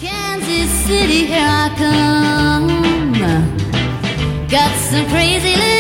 Kansas City, here I come. Got some crazy little